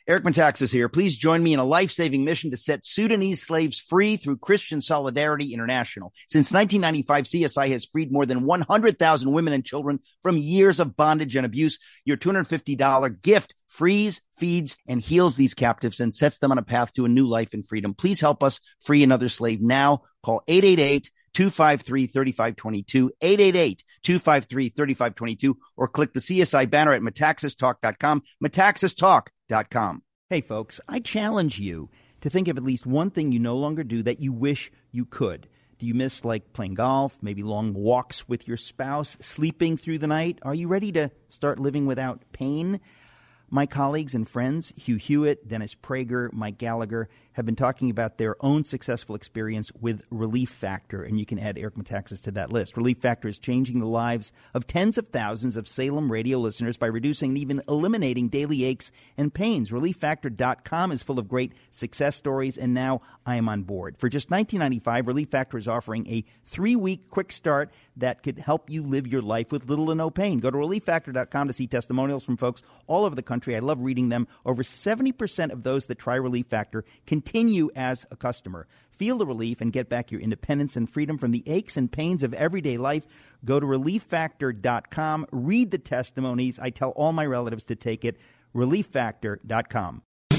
Eric Metaxas here. Please join me in a life-saving mission to set Sudanese slaves free through Christian Solidarity International. Since 1995, CSI has freed more than 100,000 women and children from years of bondage and abuse. Your $250 gift frees, feeds, and heals these captives and sets them on a path to a new life in freedom. Please help us free another slave now. Call 888-253-3522, 888-253-3522, or click the CSI banner at metaxastalk.com, metaxastalk.com. Hey, folks, I challenge you to think of at least one thing you no longer do that you wish you could. Do you miss, like, playing golf, maybe long walks with your spouse, sleeping through the night? Are you ready to start living without pain? My colleagues and friends, Hugh Hewitt, Dennis Prager, Mike Gallagher, have been talking about their own successful experience with Relief Factor, and you can add Eric Metaxas to that list. Relief Factor is changing the lives of tens of thousands of Salem radio listeners by reducing and even eliminating daily aches and pains. ReliefFactor.com is full of great success stories, and now I am on board. For just $19.95, Relief Factor is offering a 3-week quick start that could help you live your life with little to no pain. Go to ReliefFactor.com to see testimonials from folks all over the country. I love reading them. Over 70% of those that try Relief Factor continue as a customer. Feel the relief and get back your independence and freedom from the aches and pains of everyday life. Go to ReliefFactor.com. Read the testimonies. I tell all my relatives to take it. ReliefFactor.com.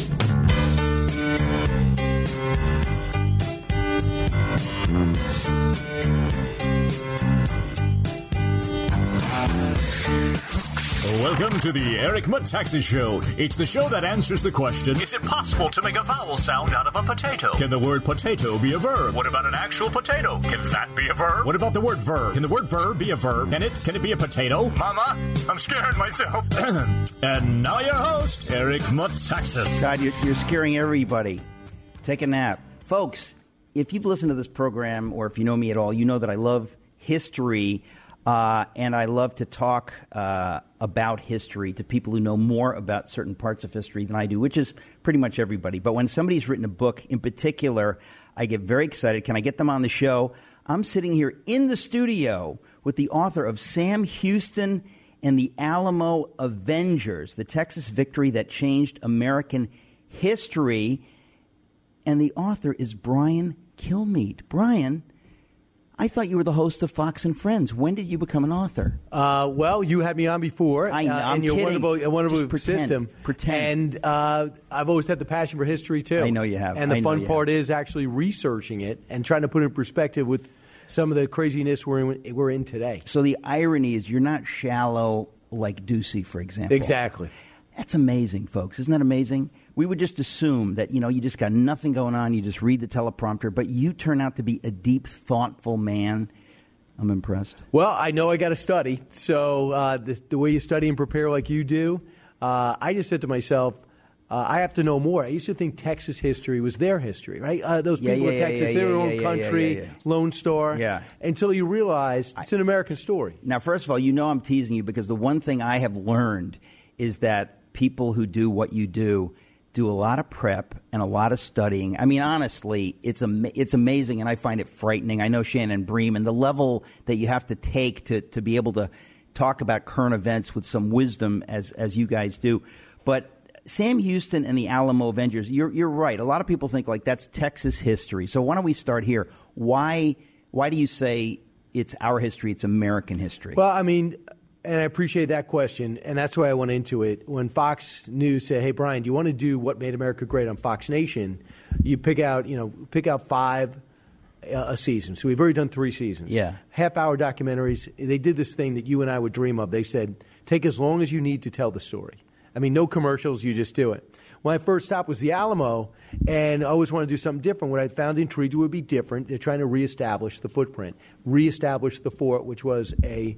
Welcome to the Eric Metaxas Show. It's the show that answers the question, is it possible to make a vowel sound out of a potato? Can the word potato be a verb? What about an actual potato? Can that be a verb? What about the word verb? Can the word verb be a verb? Can it be a potato? Mama, I'm scaring myself. And now your host, Eric Metaxas. God, you're scaring everybody. Take a nap. Folks, if you've listened to this program or if you know me at all, you know that I love history. And I love to talk about history to people who know more about certain parts of history than I do, which is pretty much everybody. But when somebody's written a book in particular, I get very excited. Can I get them on the show? I'm sitting here in the studio with the author of Sam Houston and the Alamo Avengers, the Texas victory that changed American history. And the author is Brian Kilmeade. Brian, I thought you were the host of Fox and Friends. When did you become an author? Well, you had me on before. I'm kidding. Wonderful system. Pretend. And I've always had the passion for history, too. I know you have. And the fun part is actually researching it and trying to put it in perspective with some of the craziness we're in today. So the irony is you're not shallow like Ducey, for example. Exactly. That's amazing, folks. Isn't that amazing? We would just assume that, you just got nothing going on. You just read the teleprompter. But you turn out to be a deep, thoughtful man. I'm impressed. Well, I know I got to study. So the way you study and prepare like you do, I just said to myself, I have to know more. I used to think Texas history was their history, right? Those people in Texas, their own country, Lone Star. Yeah. Until you realize it's an American story. Now, first of all, I'm teasing you because the one thing I have learned is that people who do what you do a lot of prep and a lot of studying. I mean, honestly, it's amazing, and I find it frightening. I know Shannon Bream, and the level that you have to take to be able to talk about current events with some wisdom as you guys do. But Sam Houston and the Alamo Avengers, you're right. A lot of people think like that's Texas history. So why don't we start here? Why do you say it's our history, it's American history? Well, I mean, and I appreciate that question, and that's why I went into it. When Fox News said, "Hey, Brian, do you want to do What Made America Great on Fox Nation?" You pick out 5 a season. So we've already done 3 seasons. Yeah, half-hour documentaries. They did this thing that you and I would dream of. They said, "Take as long as you need to tell the story." I mean, no commercials. You just do it. When I first stopped was the Alamo, and I always wanted to do something different. What I found intriguing would be different. They're trying to reestablish the footprint, reestablish the fort, which was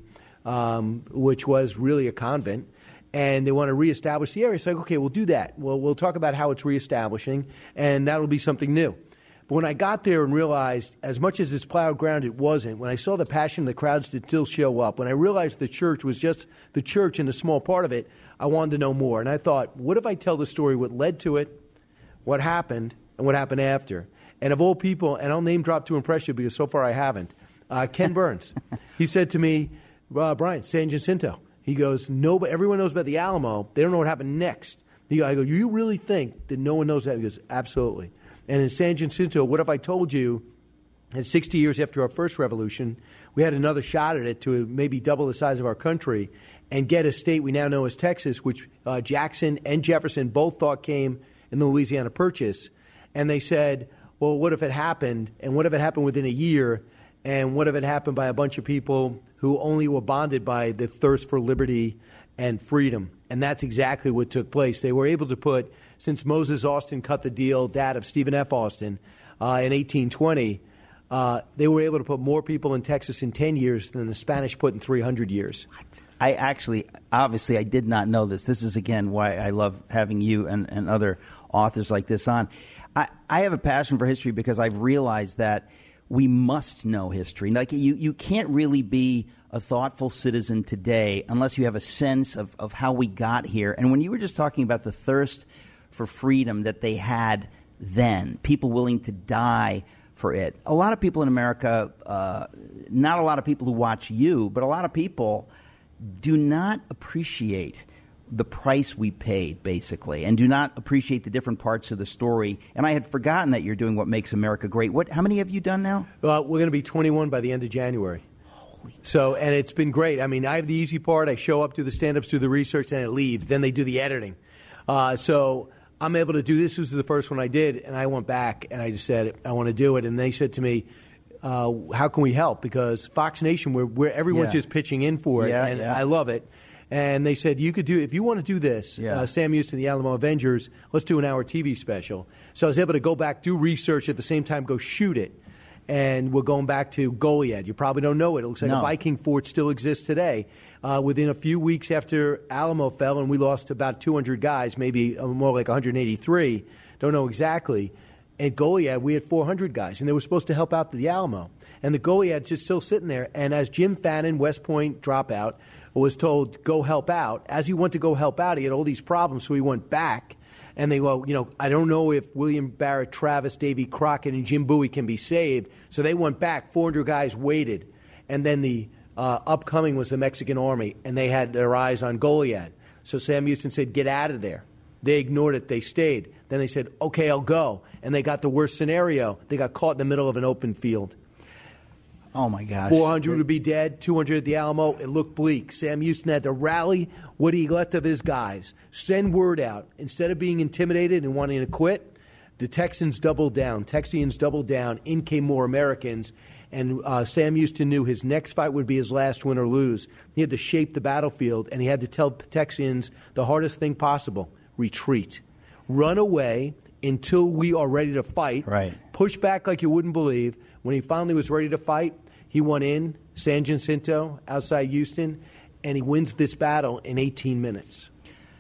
really a convent, and they want to reestablish the area. It's like, okay, we'll do that. We'll talk about how it's reestablishing, and that'll be something new. But when I got there and realized, as much as it's plowed ground, it wasn't. When I saw the passion of the crowds that still show up, when I realized the church was just the church and a small part of it, I wanted to know more. And I thought, what if I tell the story, what led to it, what happened, and what happened after? And of all people, and I'll name drop to impress you because so far I haven't, Ken Burns. He said to me, Brian, San Jacinto. He goes, no, but everyone knows about the Alamo. They don't know what happened next. I go, you really think that no one knows that? He goes, absolutely. And in San Jacinto, what if I told you that 60 years after our first revolution, we had another shot at it to maybe double the size of our country and get a state we now know as Texas, which Jackson and Jefferson both thought came in the Louisiana Purchase. And they said, well, what if it happened? And what if it happened within a year? And what if it happened by a bunch of people who only were bonded by the thirst for liberty and freedom? And that's exactly what took place. They were able to put, since Moses Austin cut the deal, dad of Stephen F. Austin, in 1820, they were able to put more people in Texas in 10 years than the Spanish put in 300 years. I obviously, I did not know this. This is, again, why I love having you and other authors like this on. I have a passion for history because I've realized that we must know history. Like you can't really be a thoughtful citizen today unless you have a sense of how we got here. And when you were just talking about the thirst for freedom that they had then, people willing to die for it. A lot of people in America, not a lot of people who watch you, but a lot of people do not appreciate the price we paid, basically, and do not appreciate the different parts of the story. And I had forgotten that you're doing What Makes America Great. How many have you done now? We're going to be 21 by the end of January. And it's been great. I mean, I have the easy part. I show up, do the stand-ups, do the research, and I leave. Then they do the editing. So I'm able to do this. This was the first one I did, and I went back, and I just said, I want to do it. And they said to me, how can we help? Because Fox Nation, where everyone's just pitching in for it, and I love it. And they said, you could do, if you want to do this, Sam Houston, the Alamo Avengers, let's do an hour TV special. So I was able to go back, do research, at the same time go shoot it. And we're going back to Goliad. You probably don't know it. It looks like a Viking fort still exists today. Within a few weeks after Alamo fell, and we lost about 200 guys, maybe more like 183, don't know exactly. At Goliad, we had 400 guys, and they were supposed to help out the Alamo. And the Goliad's just still sitting there. And as Jim Fannin, West Point dropout, was told, go help out, as he went to go help out, he had all these problems, so he went back. And they go, I don't know if William Barrett, Travis, Davy Crockett, and Jim Bowie can be saved. So they went back. 400 guys waited. And then the upcoming was the Mexican army, and they had their eyes on Goliad. So Sam Houston said, get out of there. They ignored it. They stayed. Then they said, okay, I'll go. And they got the worst scenario. They got caught in the middle of an open field. Oh, my gosh. 400 would be dead, 200 at the Alamo. It looked bleak. Sam Houston had to rally what he left of his guys, send word out. Instead of being intimidated and wanting to quit, the Texans doubled down. Texians doubled down. In came more Americans. And Sam Houston knew his next fight would be his last win or lose. He had to shape the battlefield, and he had to tell Texians the hardest thing possible, retreat. Run away until we are ready to fight. Right. Push back like you wouldn't believe. When he finally was ready to fight, he went in, San Jacinto, outside Houston, and he wins this battle in 18 minutes.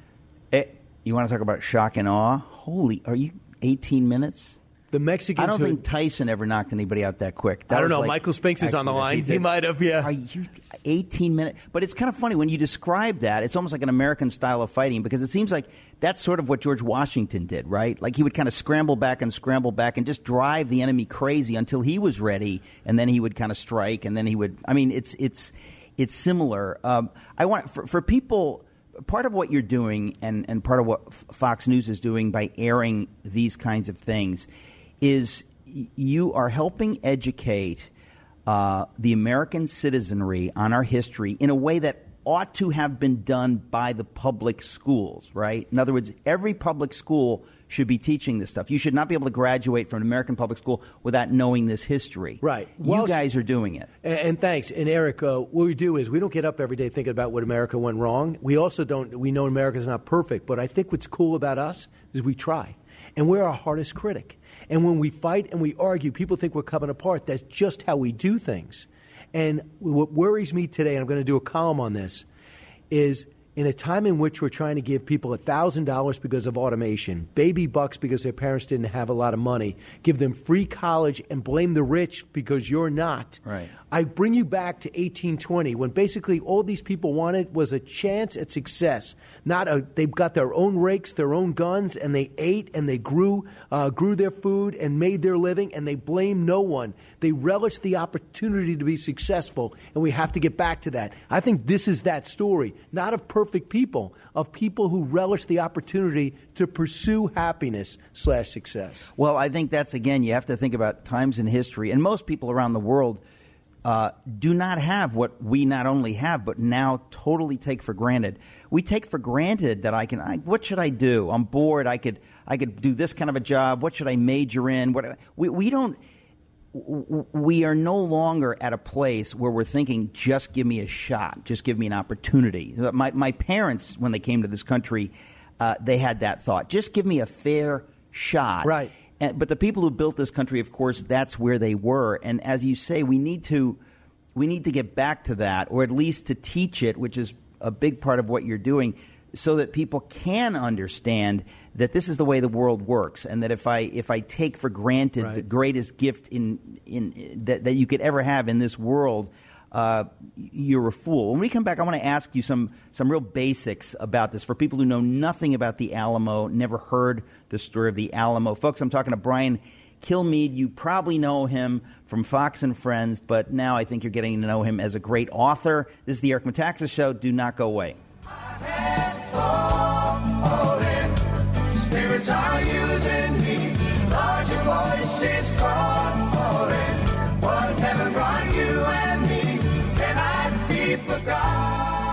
You want to talk about shock and awe? Are you 18 minutes? The Mexicans. I don't think Tyson ever knocked anybody out that quick. I don't know. Michael Spinks is on the line. He might have, Are you 18 minutes? But it's kind of funny when you describe that. It's almost like an American style of fighting because it seems like that's sort of what George Washington did, right? Like he would kind of scramble back and just drive the enemy crazy until he was ready, and then he would kind of strike, and then he would. I mean, it's similar. I want for people. Part of what you're doing and part of what Fox News is doing by airing these kinds of things is you are helping educate the American citizenry on our history in a way that ought to have been done by the public schools, right? In other words, every public school should be teaching this stuff. You should not be able to graduate from an American public school without knowing this history. Right. You guys are doing it. And thanks. And Eric, what we do is we don't get up every day thinking about what America went wrong. We also don't. We know America's not perfect, but I think what's cool about us is we try. And we're our hardest critic. And when we fight and we argue, people think we're coming apart. That's just how we do things. And what worries me today, and I'm going to do a column on this, is in a time in which we're trying to give people $1,000 because of automation, baby bucks because their parents didn't have a lot of money, give them free college and blame the rich because you're not. Right. I bring you back to 1820 when basically all these people wanted was a chance at success. They've got their own rakes, their own guns, and they ate and they grew their food and made their living, and they blame no one. They relished the opportunity to be successful, and we have to get back to that. I think this is that story, not of perfect perfect people, of people who relish the opportunity to pursue happiness/success. Well, I think that's, again, you have to think about times in history, and most people around the world do not have what we not only have, but now totally take for granted. We take for granted that what should I do? I'm bored. I could do this kind of a job. What should I major in? We are no longer at a place where we're thinking, just give me a shot, just give me an opportunity. My parents, when they came to this country, they had that thought, just give me a fair shot. Right. But the people who built this country, of course, that's where they were. And as you say, we need to get back to that, or at least to teach it, which is a big part of what you're doing, so that people can understand that this is the way the world works, and that if I take for granted the greatest gift that you could ever have in this world, you're a fool. When we come back, I want to ask you some real basics about this for people who know nothing about the Alamo, never heard the story of the Alamo. Folks, I'm talking to Brian Kilmeade. You probably know him from Fox and Friends, but now I think you're getting to know him as a great author. This is the Eric Metaxas Show. Do not go away. Spirits are using me. Larger voices calling. What heaven brought you and me cannot be forgotten.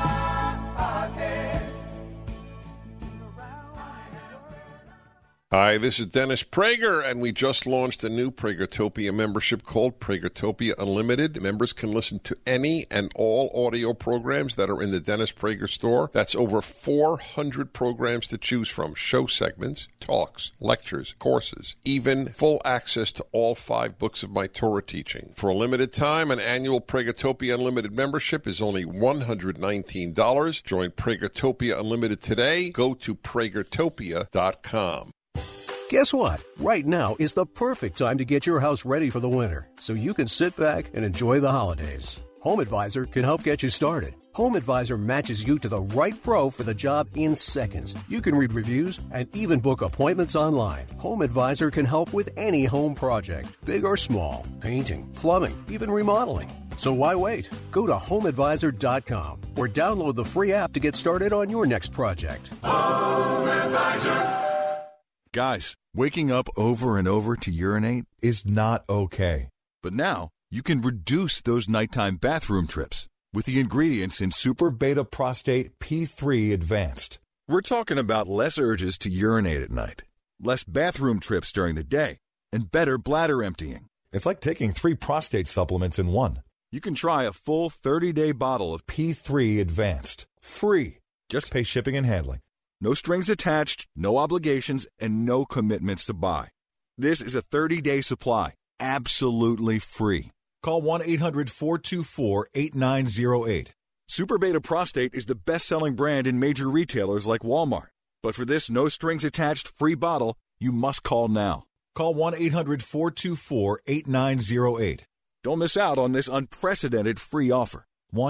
Hi, this is Dennis Prager, and we just launched a new Pragertopia membership called Pragertopia Unlimited. Members can listen to any and all audio programs that are in the Dennis Prager store. That's over 400 programs to choose from, show segments, talks, lectures, courses, even full access to all 5 books of my Torah teaching. For a limited time, an annual Pragertopia Unlimited membership is only $119. Join Pragertopia Unlimited today. Go to Pragertopia.com. Guess what? Right now is the perfect time to get your house ready for the winter, so you can sit back and enjoy the holidays. Home Advisor can help get you started. Home Advisor matches you to the right pro for the job in seconds. You can read reviews and even book appointments online. Home Advisor can help with any home project, big or small, painting, plumbing, even remodeling. So why wait? Go to HomeAdvisor.com or download the free app to get started on your next project. Home Advisor. Guys, waking up over and over to urinate is not okay. But now, you can reduce those nighttime bathroom trips with the ingredients in Super Beta Prostate P3 Advanced. We're talking about less urges to urinate at night, less bathroom trips during the day, and better bladder emptying. It's like taking 3 prostate supplements in one. You can try a full 30-day bottle of P3 Advanced. Free. Just pay shipping and handling. No strings attached, no obligations, and no commitments to buy. This is a 30-day supply, absolutely free. Call 1-800-424-8908. Super Beta Prostate is the best-selling brand in major retailers like Walmart. But for this no-strings-attached free bottle, you must call now. Call 1-800-424-8908. Don't miss out on this unprecedented free offer.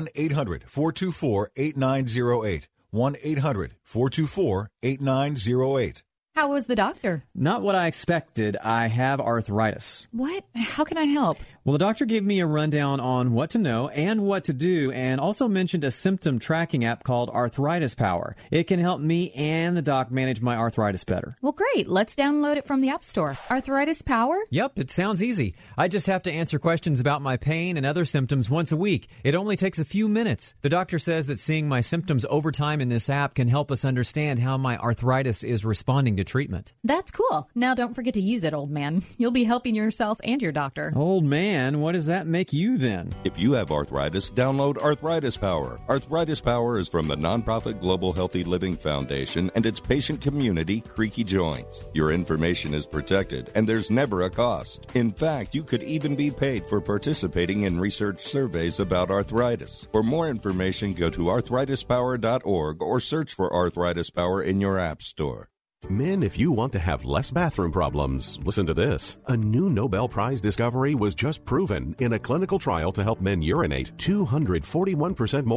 1-800-424-8908. 1-800-424-8908. How was the doctor? Not what I expected. I have arthritis. What? How can I help? Well, the doctor gave me a rundown on what to know and what to do, and also mentioned a symptom tracking app called Arthritis Power. It can help me and the doc manage my arthritis better. Well, great. Let's download it from the App Store. Arthritis Power? Yep, it sounds easy. I just have to answer questions about my pain and other symptoms once a week. It only takes a few minutes. The doctor says that seeing my symptoms over time in this app can help us understand how my arthritis is responding to treatment. That's cool. Now don't forget to use it, old man. You'll be helping yourself and your doctor. Old man? What does that make you then? If you have arthritis, download Arthritis Power. Arthritis Power is from the nonprofit Global Healthy Living Foundation and its patient community, Creaky Joints. Your information is protected, and there's never a cost. In fact, you could even be paid for participating in research surveys about arthritis. For more information, go to arthritispower.org or search for Arthritis Power in your app store. Men, if you want to have less bathroom problems, listen to this. A new Nobel Prize discovery was just proven in a clinical trial to help men urinate 241% more.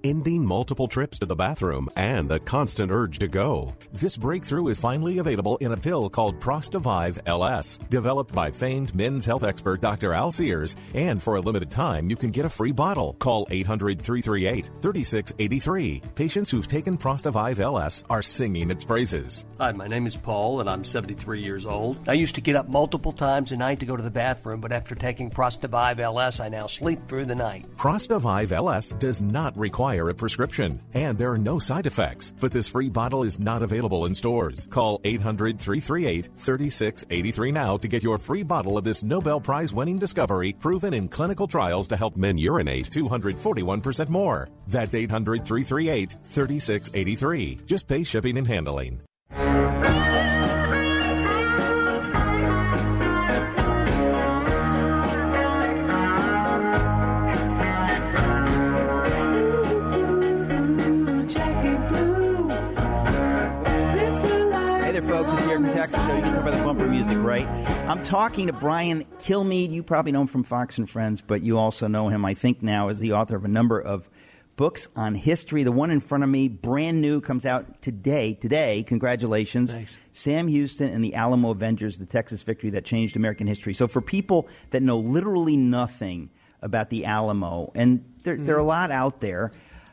ending multiple trips to the bathroom and the constant urge to go. This breakthrough is finally available in a pill called Prostavive LS, developed by famed men's health expert Dr. Al Sears, and for a limited time, you can get a free bottle. Call 800-338-3683. Patients who've taken Prostavive LS are singing its praises. Hi, my name is Paul, and I'm 73 years old. I used to get up multiple times a night to go to the bathroom, but after taking Prostavive LS, I now sleep through the night. Prostavive LS does not require a prescription, and there are no side effects. But this free bottle is not available in stores. Call 800-338-3683 now to get your free bottle of this Nobel Prize-winning discovery, proven in clinical trials to help men urinate 241% more. That's 800-338-3683. Just pay shipping and handling. Folks, it's the Eric Metaxas Show. You can talk about the bumper music, right? I'm talking to Brian Kilmeade. You probably know him from Fox and Friends, but you also know him, I think, now as the author of a number of books on history. The one in front of me, brand new, comes out today. Congratulations. Thanks. Sam Houston and the Alamo Avengers, the Texas victory that changed American history. So for people that know literally nothing about the Alamo, and there are a lot out there,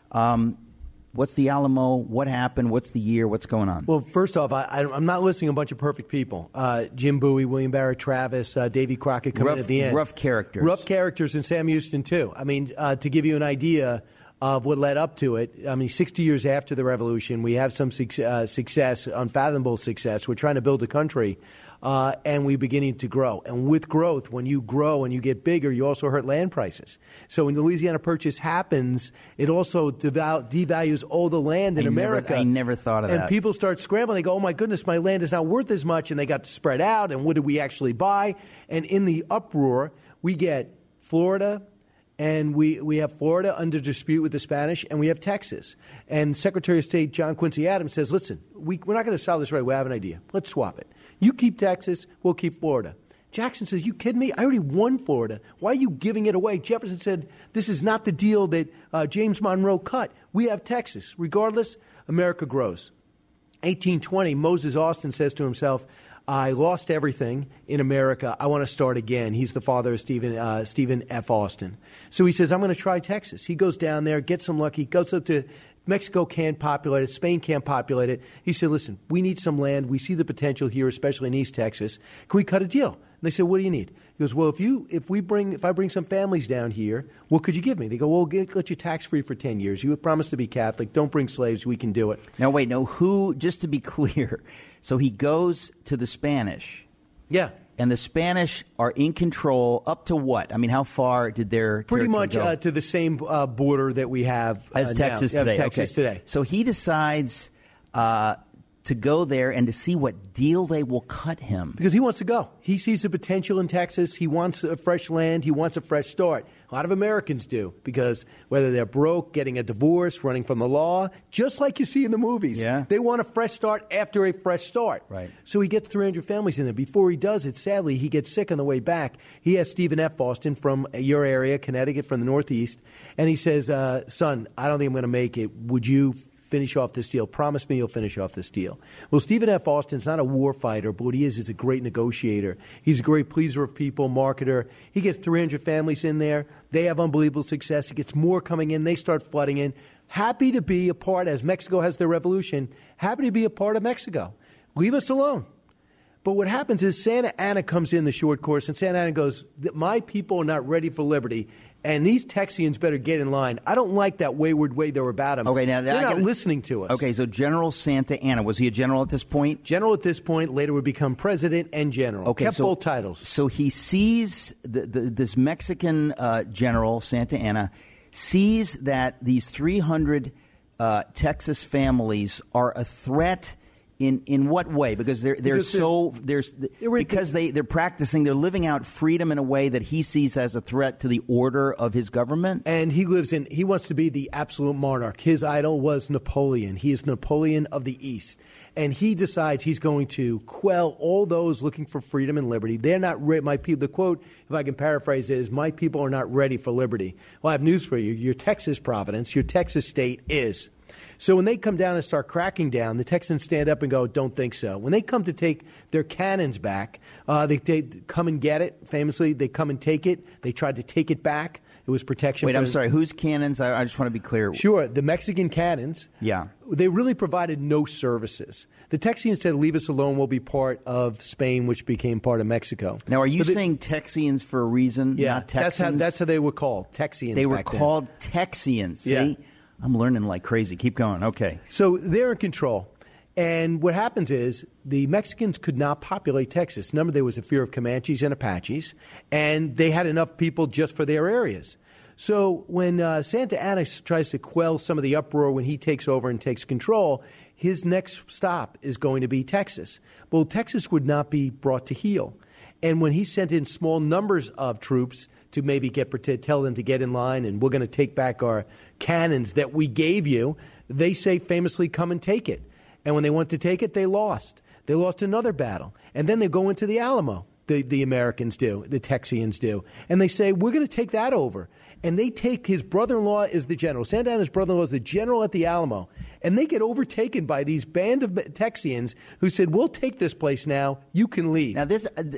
what's the Alamo? What happened? What's the year? What's going on? Well, first off, I'm not listing a bunch of perfect people. Jim Bowie, William Barrett Travis, Davy Crockett coming in at the end. Rough characters. Rough characters, and Sam Houston, too. I mean, to give you an idea of what led up to it, 60 years after the Revolution, we have some success, unfathomable success. We're trying to build a country, and we're beginning to grow. And with growth, when you grow and you get bigger, you also hurt land prices. So when the Louisiana Purchase happens, it also devalues all the land in America. I never thought of that. And people start scrambling. They go, oh, my goodness, my land is not worth as much. And they got to spread out. And what did we actually buy? And in the uproar, we get Florida, and we have Florida under dispute with the Spanish, and we have Texas. And Secretary of State John Quincy Adams says, listen, we're not going to solve this right. We have an idea. Let's swap it. You keep Texas, we'll keep Florida. Jackson says, you kidding me? I already won Florida. Why are you giving it away? Jefferson said, this is not the deal that James Monroe cut. We have Texas. Regardless, America grows. 1820, Moses Austin says to himself, I lost everything in America. I want to start again. He's the father of Stephen F. Austin. So he says, I'm going to try Texas. He goes down there, gets some luck. He goes up to Mexico, can't populate it. Spain can't populate it. He said, listen, we need some land. We see the potential here, especially in East Texas. Can we cut a deal? And they said, what do you need? He goes, well, if I bring some families down here, what could you give me? They go, well, we'll let you tax-free for 10 years. You promise to be Catholic. Don't bring slaves. We can do it. Now, wait, who, just to be clear, so he goes to the Spanish. Yeah. And the Spanish are in control up to what? I mean, how far did their pretty much go? To the same border that we have as Texas today. Texas today. So he decides to go there and to see what deal they will cut him. Because he wants to go. He sees the potential in Texas. He wants a fresh land. He wants a fresh start. A lot of Americans do, because whether they're broke, getting a divorce, running from the law, just like you see in the movies, they want a fresh start after a fresh start. Right. So he gets 300 families in there. Before he does it, sadly, he gets sick on the way back. He has Stephen F. Austin from your area, Connecticut, from the Northeast, and he says, son, I don't think I'm going to make it. Would you finish off this deal? Promise me you'll finish off this deal. Well, Stephen F. Austin's not a war fighter, but what he is a great negotiator. He's a great pleaser of people, marketer. He gets 300 families in there. They have unbelievable success. He gets more coming in. They start flooding in. Happy to be a part, as Mexico has their revolution, happy to be a part of Mexico. Leave us alone. But what happens is Santa Anna comes in the short course, and Santa Anna goes, my people are not ready for liberty, and these Texians better get in line. I don't like that wayward way they're about him. Okay, now they're not listening to us. Okay, so General Santa Anna, was he a general at this point? General at this point, later would become president and general. Okay, kept both titles. So he sees this Mexican general, Santa Anna, sees that these 300 Texas families are a threat In what way? Because they're practicing, they're living out freedom in a way that he sees as a threat to the order of his government. And he wants to be the absolute monarch. His idol was Napoleon. He is Napoleon of the East. And he decides he's going to quell all those looking for freedom and liberty. They're not my people. The quote, if I can paraphrase it, is, "My people are not ready for liberty." Well, I have news for you. Your Texas providence, your Texas state is. So when they come down and start cracking down, the Texans stand up and go, "Don't think so." When they come to take their cannons back, they come and get it. Famously, they come and take it. They tried to take it back. It was protection. Wait, I'm sorry. Whose cannons? I just want to be clear. Sure. The Mexican cannons. Yeah. They really provided no services. The Texians said, "Leave us alone. We'll be part of Spain," which became part of Mexico. Now, are you saying Texians for a reason? Yeah. Not Texans? That's how they were called. Texians. They were called Texians. See? Yeah. I'm learning like crazy. Keep going. Okay. So they're in control. And what happens is the Mexicans could not populate Texas. Remember, there was a fear of Comanches and Apaches, and they had enough people just for their areas. So when Santa Anna tries to quell some of the uproar when he takes over and takes control, his next stop is going to be Texas. Well, Texas would not be brought to heel. And when he sent in small numbers of troops to maybe tell them to get in line and we're going to take back our cannons that we gave you, they say famously, "Come and take it." And when they went to take it, they lost. They lost another battle. And then they go into the Alamo, the Americans do, the Texians do. And they say, "We're going to take that over." And they take his brother-in-law is the general. Santa Anna's brother-in-law is the general at the Alamo. And they get overtaken by these band of Texians who said, "We'll take this place now. You can leave." Now,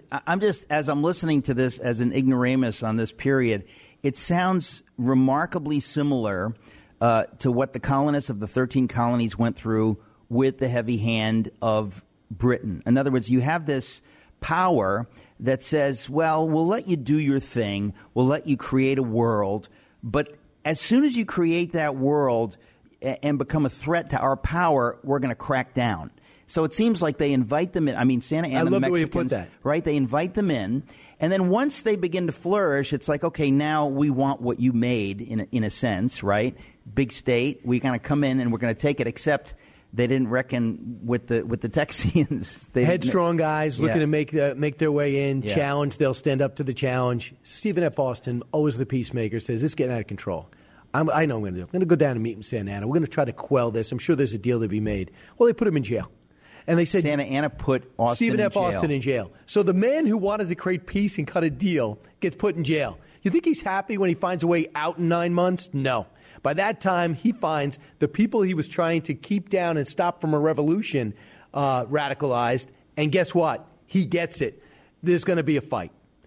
as I'm listening to this as an ignoramus on this period, it sounds remarkably similar to what the colonists of the 13 colonies went through with the heavy hand of Britain. In other words, you have this power that says, well, we'll let you do your thing. We'll let you create a world. But as soon as you create that world and become a threat to our power, we're going to crack down. So it seems like they invite them in. I mean, Santa Anna, the Mexicans, the way you put that. Right? They invite them in. And then once they begin to flourish, it's like, okay, now we want what you made in a sense, right? Big state. We're going to come in and we're going to take it, except they didn't reckon with the Texians. Headstrong guys looking to make their way in, challenge. They'll stand up to the challenge. Stephen F. Austin, always the peacemaker, says, "This is getting out of control. I know what I'm going to do. I'm going to go down and meet in Santa Anna. We're going to try to quell this. I'm sure there's a deal to be made." Well, they put him in jail. And they said Santa Anna put Austin Stephen F. Austin in jail. So the man who wanted to create peace and cut a deal gets put in jail. You think he's happy when he finds a way out in 9 months? No. By that time, he finds the people he was trying to keep down and stop from a revolution radicalized. And guess what? He gets it. There's going to be a fight.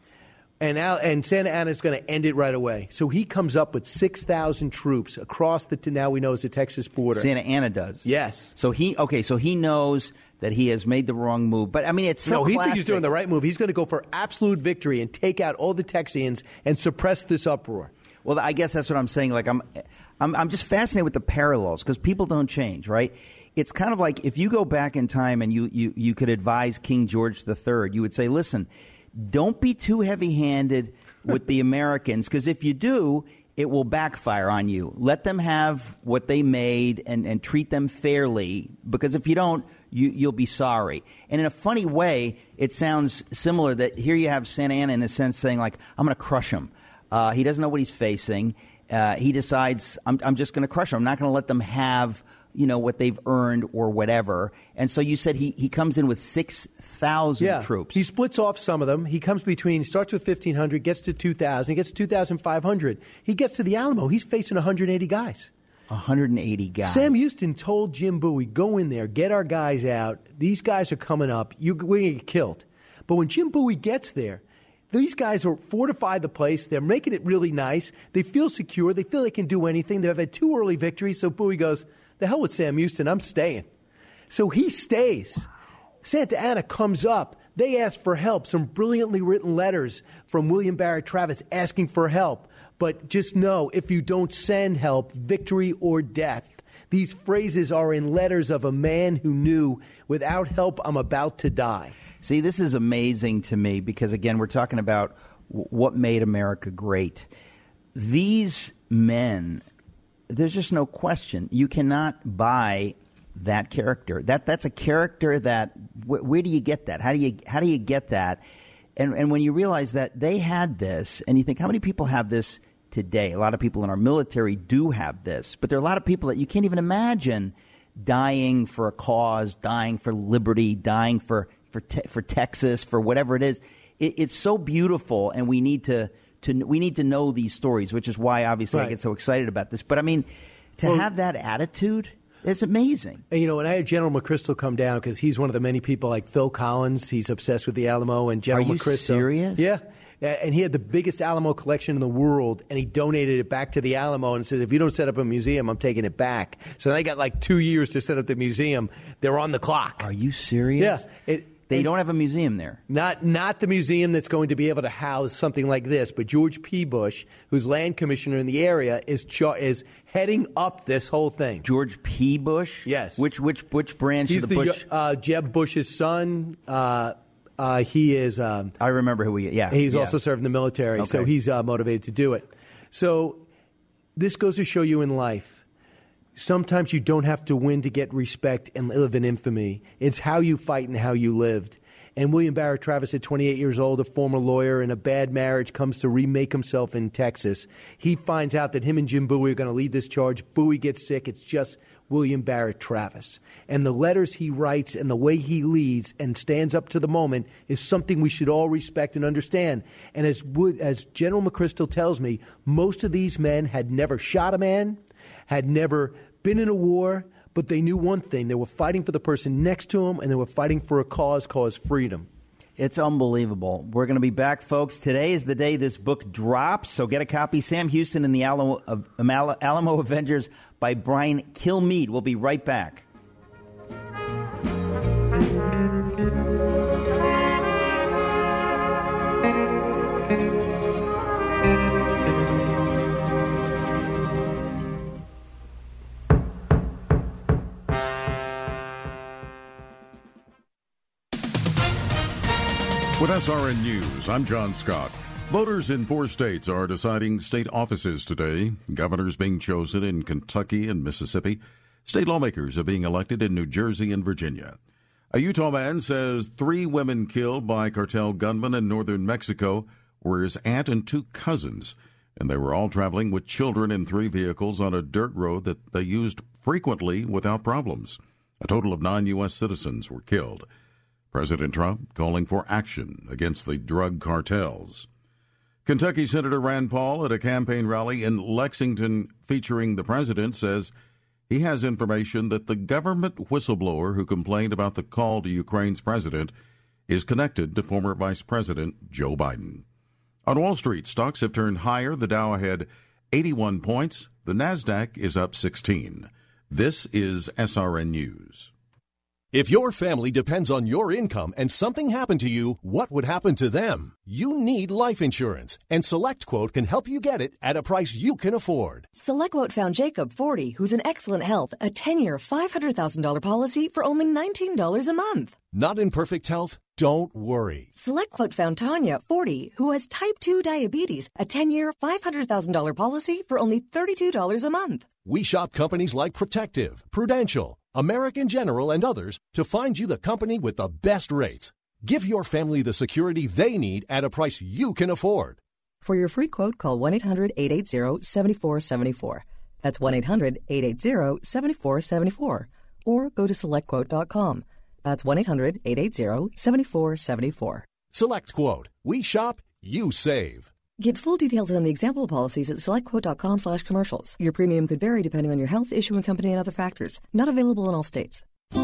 And Santa Anna is going to end it right away. So he comes up with 6,000 troops across now we know it's the Texas border. Santa Anna does. Yes. So he knows that he has made the wrong move. But I mean, it's so he classic. thinks he's doing the right move. He's going to go for absolute victory and take out all the Texians and suppress this uproar. Well, I guess that's what I'm saying. Like I'm just fascinated with the parallels because people don't change, right? It's kind of like if you go back in time and you could advise King George III, you would say, listen, don't be too heavy-handed with the Americans, because if you do, it will backfire on you. Let them have what they made and treat them fairly, because if you don't, you'll be sorry. And in a funny way, it sounds similar that here you have Santa Anna in a sense saying, like, I'm going to crush him. He doesn't know what he's facing. He decides, I'm just going to crush him. I'm not going to let them have what they've earned or whatever. And so you said he comes in with 6,000 troops. He splits off some of them. He comes starts with 1,500, gets to 2,000, gets to 2,500. He gets to the Alamo. He's facing 180 guys. 180 guys. Sam Houston told Jim Bowie, go in there, get our guys out. These guys are coming up. We're going to get killed. But when Jim Bowie gets there, these guys are fortified the place. They're making it really nice. They feel secure. They feel they can do anything. They've had 2 early victories. So Bowie goes, the hell with Sam Houston, I'm staying. So he stays. Santa Anna comes up. They ask for help. Some brilliantly written letters from William Barrett Travis asking for help. But just know, if you don't send help, victory or death. These phrases are in letters of a man who knew, without help, I'm about to die. See, this is amazing to me because, again, we're talking about what made America great. These men, there's just no question. You cannot buy that character. That's a character that where do you get that? How do you get that? And when you realize that they had this, and you think, how many people have this today? A lot of people in our military do have this, but there are a lot of people that you can't even imagine dying for a cause, dying for liberty, dying for Texas, for whatever it is. It's so beautiful, and we need to know these stories, which is why obviously I get so excited about this. But I mean, have that attitude. It's amazing. And, and I had General McChrystal come down because he's one of the many people like Phil Collins. He's obsessed with the Alamo. And General McChrystal. Are you serious? Yeah. And he had the biggest Alamo collection in the world, and he donated it back to the Alamo and said, if you don't set up a museum, I'm taking it back. So they got like 2 years to set up the museum. They're on the clock. Are you serious? Yeah. They don't have a museum there. Not the museum that's going to be able to house something like this, but George P. Bush, who's land commissioner in the area, is heading up this whole thing. George P. Bush? Yes. Which branch He's of the Bush? Jeb Bush's son. He is. I remember who he is. Yeah. He's also served in the military, so he's motivated to do it. So this goes to show you in life. Sometimes you don't have to win to get respect and live in infamy. It's how you fight and how you lived. And William Barrett Travis, at 28 years old, a former lawyer in a bad marriage, comes to remake himself in Texas. He finds out that him and Jim Bowie are going to lead this charge. Bowie gets sick. It's just William Barrett Travis. And the letters he writes and the way he leads and stands up to the moment is something we should all respect and understand. And as General McChrystal tells me, most of these men had never shot a man, had never been in a war, but they knew one thing. They were fighting for the person next to them, and they were fighting for a cause freedom. It's unbelievable. We're going to be back, folks. Today is the day this book drops, so get a copy. Sam Houston and the Alamo Avengers by Brian Kilmeade. We'll be right back. With SRN News, I'm John Scott. Voters in 4 states are deciding state offices today. Governors being chosen in Kentucky and Mississippi. State lawmakers are being elected in New Jersey and Virginia. A Utah man says 3 women killed by cartel gunmen in northern Mexico were his aunt and 2 cousins, and they were all traveling with children in 3 vehicles on a dirt road that they used frequently without problems. A total of 9 U.S. citizens were killed. President Trump calling for action against the drug cartels. Kentucky Senator Rand Paul at a campaign rally in Lexington featuring the president says he has information that the government whistleblower who complained about the call to Ukraine's president is connected to former Vice President Joe Biden. On Wall Street, stocks have turned higher. The Dow had 81 points. The Nasdaq is up 16. This is SRN News. If your family depends on your income and something happened to you, what would happen to them? You need life insurance, and SelectQuote can help you get it at a price you can afford. SelectQuote found Jacob, 40, who's in excellent health, a 10-year, $500,000 policy for only $19 a month. Not in perfect health? Don't worry. SelectQuote found Tanya, 40, who has type 2 diabetes, a 10-year, $500,000 policy for only $32 a month. We shop companies like Protective, Prudential, American General, and others to find you the company with the best rates. Give your family the security they need at a price you can afford. For your free quote, call 1-800-880-7474. That's 1-800-880-7474. Or go to SelectQuote.com. That's 1-800-880-7474. SelectQuote. We shop, you save. Get full details on the example policies at SelectQuote.com/commercials. Your premium could vary depending on your health, issuing company, and other factors. Not available in all states.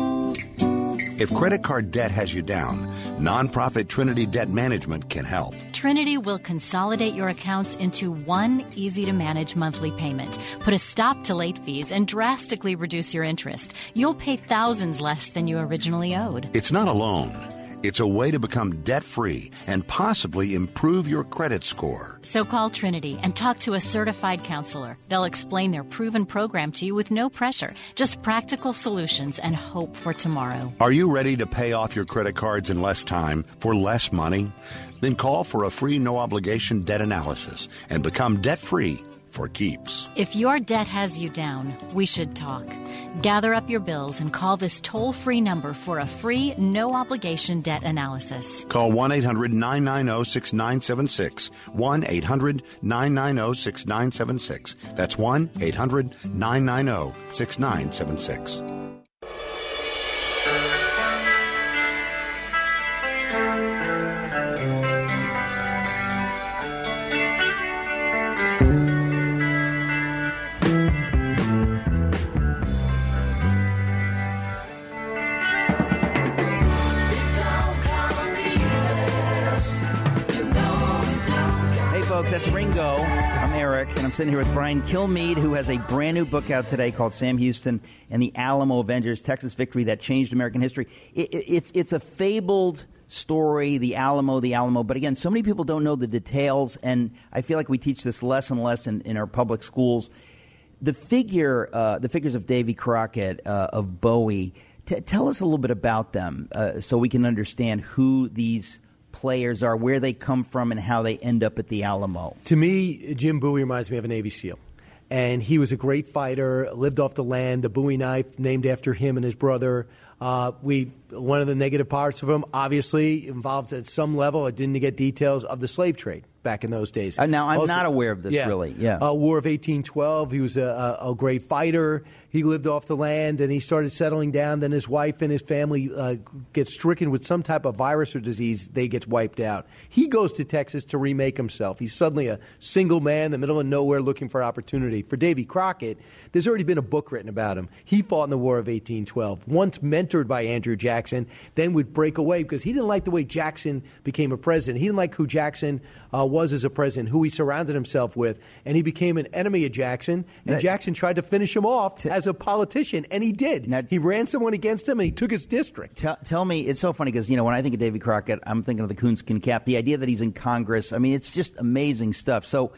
If credit card debt has you down, nonprofit Trinity Debt Management can help. Trinity will consolidate your accounts into one easy-to-manage monthly payment, put a stop to late fees, and drastically reduce your interest. You'll pay thousands less than you originally owed. It's not a loan. It's a way to become debt-free and possibly improve your credit score. So call Trinity and talk to a certified counselor. They'll explain their proven program to you with no pressure, just practical solutions and hope for tomorrow. Are you ready to pay off your credit cards in less time for less money? Then call for a free no-obligation debt analysis and become debt-free for keeps. If your debt has you down, we should talk. Gather up your bills and call this toll-free number for a free, no-obligation debt analysis. Call 1-800-990-6976. 1-800-990-6976. That's 1-800-990-6976. That's Ringo. I'm Eric, and I'm sitting here with Brian Kilmeade, who has a brand new book out today called Sam Houston and the Alamo Avengers, Texas Victory That Changed American History. It's a fabled story, the Alamo. But again, so many people don't know the details, and I feel like we teach this less and less in our public schools. The figures of Davy Crockett, of Bowie, tell us a little bit about them so we can understand who these players are, where they come from, and how they end up at the Alamo. To me, Jim Bowie reminds me of a Navy SEAL. And he was a great fighter, lived off the land, the Bowie knife named after him and his brother. One of the negative parts of him, obviously, involved at some level, I didn't get details, of the slave trade back in those days. Now, I'm not aware of this, really. Yeah. War of 1812, he was a great fighter. He lived off the land, and he started settling down. Then his wife and his family get stricken with some type of virus or disease. They get wiped out. He goes to Texas to remake himself. He's suddenly a single man in the middle of nowhere looking for opportunity. For Davy Crockett, there's already been a book written about him. He fought in the War of 1812, once mentored by Andrew Jackson, then would break away because he didn't like the way Jackson became a president. He didn't like who Jackson was as a president, who he surrounded himself with, and he became an enemy of Jackson, and Jackson tried to finish him off as a politician, and he did. He ran someone against him, and he took his district. Tell me, it's so funny because, when I think of Davy Crockett, I'm thinking of the coonskin cap, the idea that he's in Congress. I mean, it's just amazing stuff. So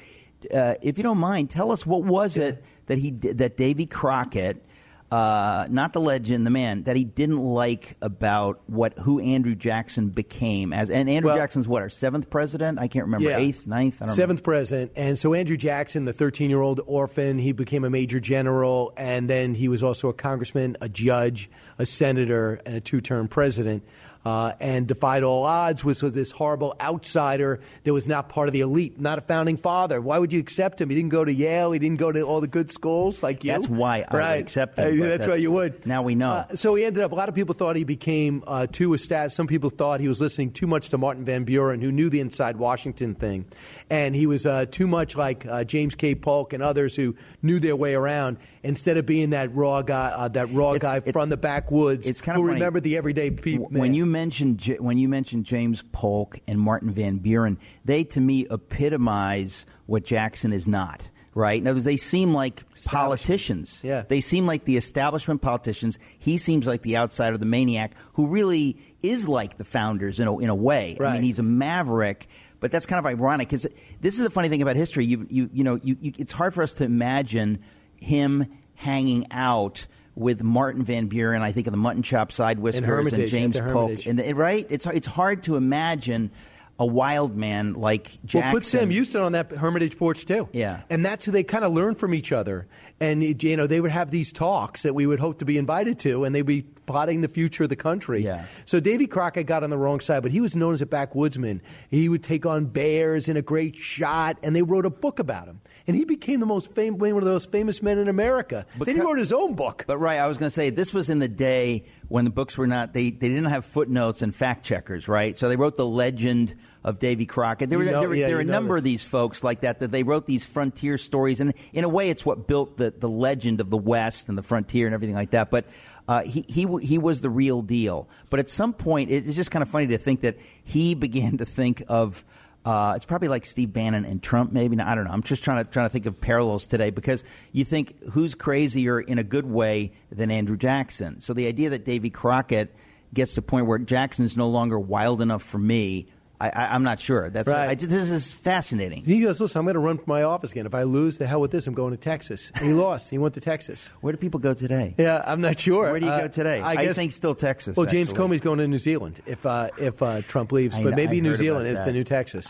if you don't mind, tell us what was it that Davy Crockett, not the legend, the man, that he didn't like about who Andrew Jackson became and Andrew Jackson's our 7th president? I can't remember. 8th, 9th? I don't know. 7th president. And so Andrew Jackson, the 13-year-old orphan, he became a major general, and then he was also a congressman, a judge, a senator, and a 2-term president. And defied all odds, was this horrible outsider that was not part of the elite, not a founding father. Why would you accept him? He didn't go to Yale. He didn't go to all the good schools like you. That's why I would accept him. That's why you would. Now we know. So he ended up, a lot of people thought he became too established. Some people thought he was listening too much to Martin Van Buren, who knew the inside Washington thing. And he was too much like James K. Polk and others who knew their way around, instead of being that raw guy from the backwoods who funny. Remembered the everyday people. When you mentioned James Polk and Martin Van Buren, they to me epitomize what Jackson is not. Right? In other words, they seem like politicians. Yeah. They seem like the establishment politicians. He seems like the outsider, the maniac, who really is like the founders in a way. Right. I mean, he's a maverick. But that's kind of ironic because this is the funny thing about history. It's hard for us to imagine him hanging out with Martin Van Buren. I think of the Mutton Chop Side Whiskers and James Polk. Right? It's hard to imagine a wild man like Jackson. Well, put Sam Houston on that Hermitage porch too. Yeah. And that's who they kind of learn from each other. And, they would have these talks that we would hope to be invited to, and they'd be plotting the future of the country. Yeah. So Davy Crockett got on the wrong side, but he was known as a backwoodsman. He would take on bears in a great shot, and they wrote a book about him. And he became one of the most famous men in America. Then he wrote his own book. But right, I was going to say, this was in the day when the books were not, they didn't have footnotes and fact checkers, right? So they wrote the legend of Davy Crockett. There were a number of these folks like that they wrote these frontier stories. And in a way, it's what built the legend of the West and the frontier and everything like that. But he was the real deal. But at some point, it's just kind of funny to think that he began to think of, it's probably like Steve Bannon and Trump, maybe. I don't know. I'm just trying to think of parallels today, because you think who's crazier in a good way than Andrew Jackson. So the idea that Davy Crockett gets to the point where Jackson's no longer wild enough for me, I'm not sure. That's Right. this is fascinating. He goes, listen, I'm going to run for my office again. If I lose, the hell with this. I'm going to Texas. And he lost. He went to Texas. Where do people go today? Yeah, I'm not sure. Where do you go today? I guess, think still Texas. Well, James actually. Comey's going to New Zealand if Trump leaves. But maybe New Zealand is the new Texas.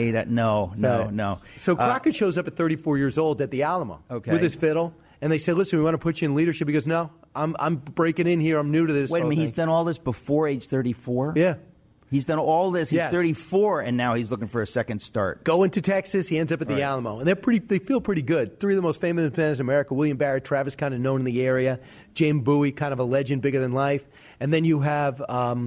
No. So Crockett shows up at 34 years old at the Alamo with his fiddle. And they say, listen, we want to put you in leadership. He goes, no, I'm breaking in here. I'm new to this. Wait a minute, he's done all this before age 34? Yeah. He's done all this. He's Yes. 34, and now he's looking for a second start. Going to Texas, he ends up at the Alamo. And they feel pretty good. Three of the most famous men in America, William Barrett, Travis, kind of known in the area. James Bowie, kind of a legend, bigger than life. And then you have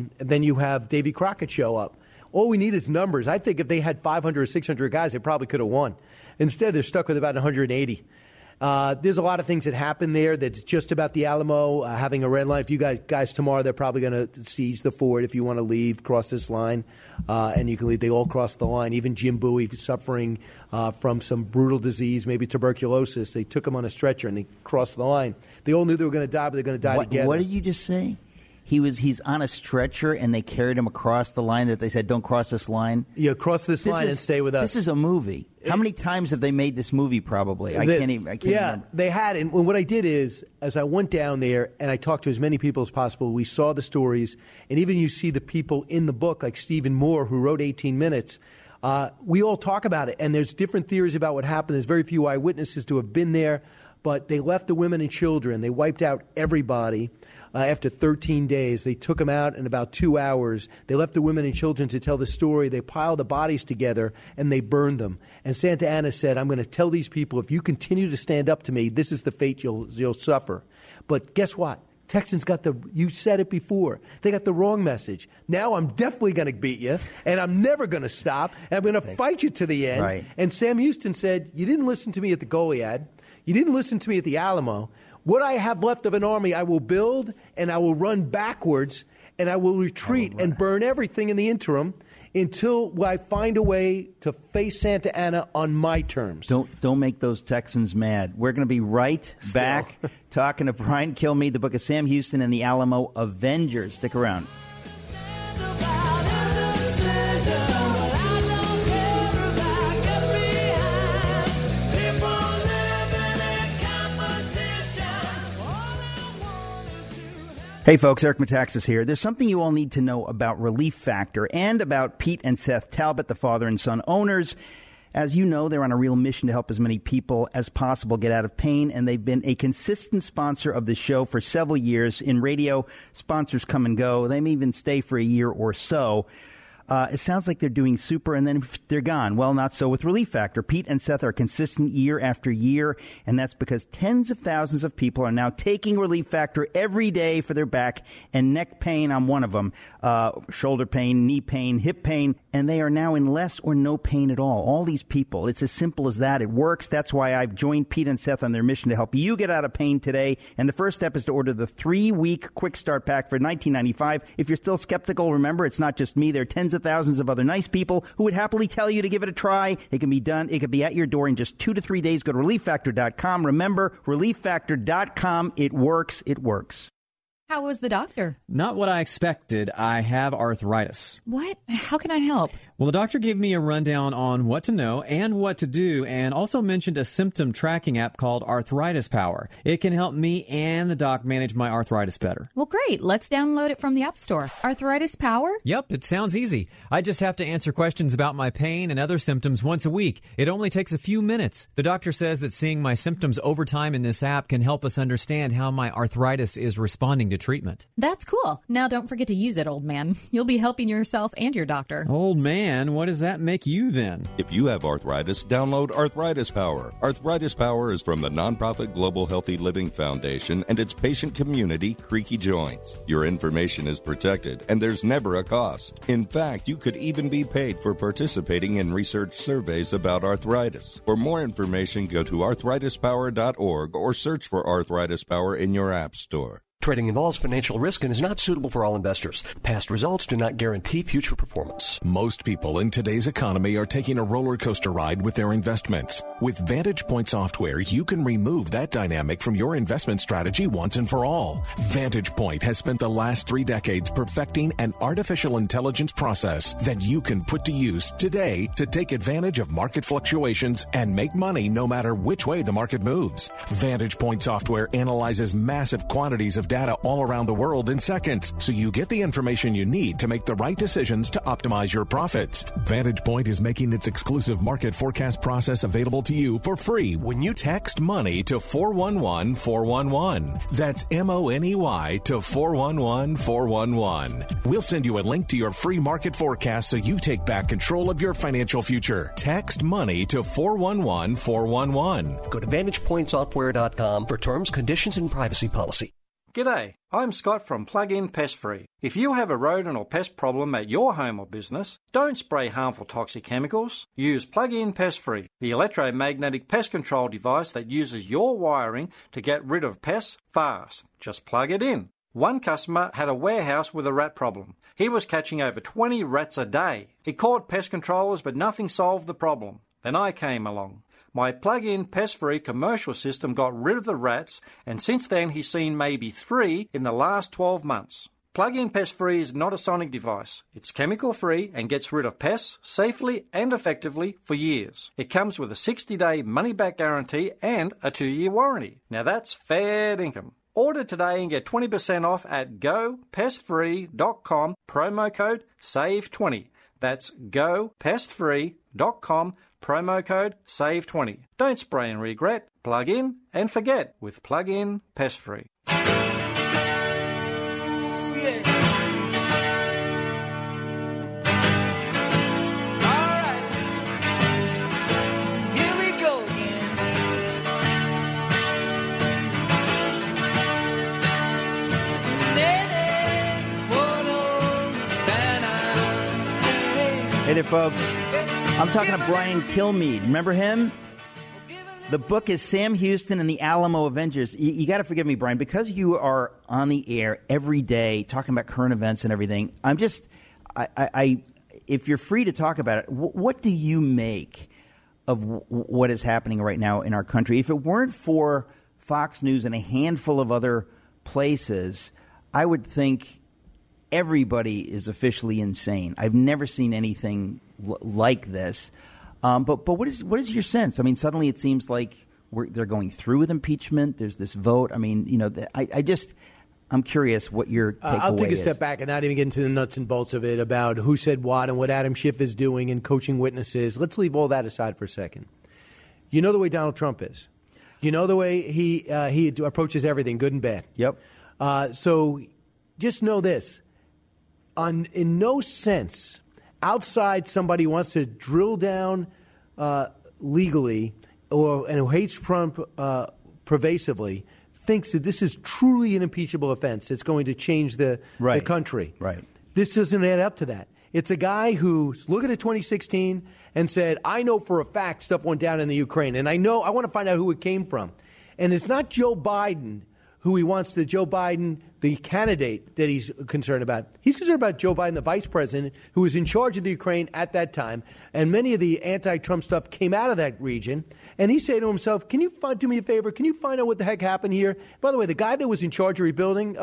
Davy Crockett show up. All we need is numbers. I think if they had 500 or 600 guys, they probably could have won. Instead, they're stuck with about 180. There's a lot of things that happen there that's just about the Alamo having a red line. If you guys tomorrow, they're probably going to siege the fort if you want to leave, cross this line, and you can leave. They all cross the line. Even Jim Bowie suffering from some brutal disease, maybe tuberculosis. They took him on a stretcher and they crossed the line. They all knew they were going to die, but they're going to die together. What did you just say? He's on a stretcher and they carried him across the line that they said, don't cross this line? Yeah, cross this line and stay with us. This is a movie. How many times have they made this movie probably? I can't remember. They had. And what I did is, as I went down there and I talked to as many people as possible, we saw the stories. And even you see the people in the book, like Stephen Moore, who wrote 18 Minutes. We all talk about it. And there's different theories about what happened. There's very few eyewitnesses to have been there. But they left the women and children. They wiped out everybody. After 13 days, they took them out in about 2 hours. They left the women and children to tell the story. They piled the bodies together, and they burned them. And Santa Anna said, I'm going to tell these people, if you continue to stand up to me, this is the fate you'll suffer. But guess what? Texans you said it before, they got the wrong message. Now I'm definitely going to beat you, and I'm never going to stop, and I'm going to fight you to the end. Right. And Sam Houston said, you didn't listen to me at the Goliad. You didn't listen to me at the Alamo. What I have left of an army, I will build, and I will run backwards, and I will retreat and burn everything in the interim until I find a way to face Santa Anna on my terms. Don't make those Texans mad. We're going to be back talking to Brian Kilmeade, the book of Sam Houston and the Alamo Avengers. Stick around. Hey folks, Eric Metaxas here. There's something you all need to know about Relief Factor and about Pete and Seth Talbot, the father and son owners. As you know, they're on a real mission to help as many people as possible get out of pain, and they've been a consistent sponsor of the show for several years. In radio, sponsors come and go. They may even stay for a year or so. It sounds like they're doing super and then they're gone. Well, not so with Relief Factor. Pete and Seth are consistent year after year, and that's because tens of thousands of people are now taking Relief Factor every day for their back and neck pain. I'm one of them. Shoulder pain, knee pain, hip pain, and they are now in less or no pain at all. All these people. It's as simple as that. It works. That's why I've joined Pete and Seth on their mission to help you get out of pain today. And the first step is to order the 3-week quick start pack for $19.95. If you're still skeptical, remember, it's not just me. There are tens of thousands of other nice people who would happily tell you to give it a try. It can be done. It could be at your door in just 2 to 3 days. Go to ReliefFactor.com. Remember, ReliefFactor.com. It works. It works. How was the doctor? Not what I expected. I have arthritis. What? How can I help? Well, the doctor gave me a rundown on what to know and what to do, and also mentioned a symptom tracking app called Arthritis Power. It can help me and the doc manage my arthritis better. Well, great. Let's download it from the App Store. Arthritis Power? Yep, it sounds easy. I just have to answer questions about my pain and other symptoms once a week. It only takes a few minutes. The doctor says that seeing my symptoms over time in this app can help us understand how my arthritis is responding to treatment. That's cool. Now don't forget to use it, old man. You'll be helping yourself and your doctor. Old man? What does that make you then? If you have arthritis, download Arthritis Power. Arthritis Power is from the nonprofit Global Healthy Living Foundation and its patient community, Creaky Joints. Your information is protected, and there's never a cost. In fact, you could even be paid for participating in research surveys about arthritis. For more information, go to arthritispower.org or search for Arthritis Power in your app store. Trading involves financial risk and is not suitable for all investors. Past results do not guarantee future performance. Most people in today's economy are taking a roller coaster ride with their investments. With Vantage Point software, you can remove that dynamic from your investment strategy once and for all. Vantage Point has spent the last 3 decades perfecting an artificial intelligence process that you can put to use today to take advantage of market fluctuations and make money no matter which way the market moves. Vantage Point software analyzes massive quantities of data all around the world in seconds, so you get the information you need to make the right decisions to optimize your profits. Vantage Point is making its exclusive market forecast process available to you for free when you text money to 411-411. That's MONEY to 411-411. We'll send you a link to your free market forecast so you take back control of your financial future. Text money to 411-411. Go to VantagePointSoftware.com for terms, conditions, and privacy policy. G'day, I'm Scott from Plug-in Pest Free. If you have a rodent or pest problem at your home or business, don't spray harmful toxic chemicals. Use Plug-in Pest Free, the electromagnetic pest control device that uses your wiring to get rid of pests fast. Just plug it in. One customer had a warehouse with a rat problem. He was catching over 20 rats a day. He called pest controllers, but nothing solved the problem. Then I came along. My plug-in pest-free commercial system got rid of the rats, and since then he's seen maybe 3 in the last 12 months. Plug-in pest-free is not a sonic device. It's chemical-free and gets rid of pests safely and effectively for years. It comes with a 60-day money-back guarantee and a 2-year warranty. Now that's fair dinkum. Order today and get 20% off at gopestfree.com, promo code SAVE20. That's gopestfree.com, promo code SAVE20. Don't spray and regret. Plug in and forget with Plug-in Pest Free. Hey there, folks. I'm talking to Brian Kilmeade. Remember him? The book is Sam Houston and the Alamo Avengers. You got to forgive me, Brian, because you are on the air every day talking about current events and everything. I'm just, if you're free to talk about it, what do you make of what is happening right now in our country? If it weren't for Fox News and a handful of other places, I would think everybody is officially insane. I've never seen anything like this. But what is your sense? I mean, suddenly it seems like they're going through with impeachment. There's this vote. I mean, you know, I'm curious what your takeaway is. I'll take a step back and not even get into the nuts and bolts of it about who said what and what Adam Schiff is doing and coaching witnesses. Let's leave all that aside for a second. You know the way Donald Trump is. You know the way he approaches everything, good and bad. Yep. So just know this. In no sense, outside somebody wants to drill down legally and who hates Trump pervasively, thinks that this is truly an impeachable offense that's going to change the country. Right. This doesn't add up to that. It's a guy who's looking at 2016 and said, I know for a fact stuff went down in the Ukraine, and I want to find out who it came from. And it's not Joe Biden who he wants to, Joe Biden, the candidate that he's concerned about. He's concerned about Joe Biden, the vice president, who was in charge of the Ukraine at that time. And many of the anti-Trump stuff came out of that region. And he said to himself, can you do me a favor? Can you find out what the heck happened here? By the way, the guy that was in charge of rebuilding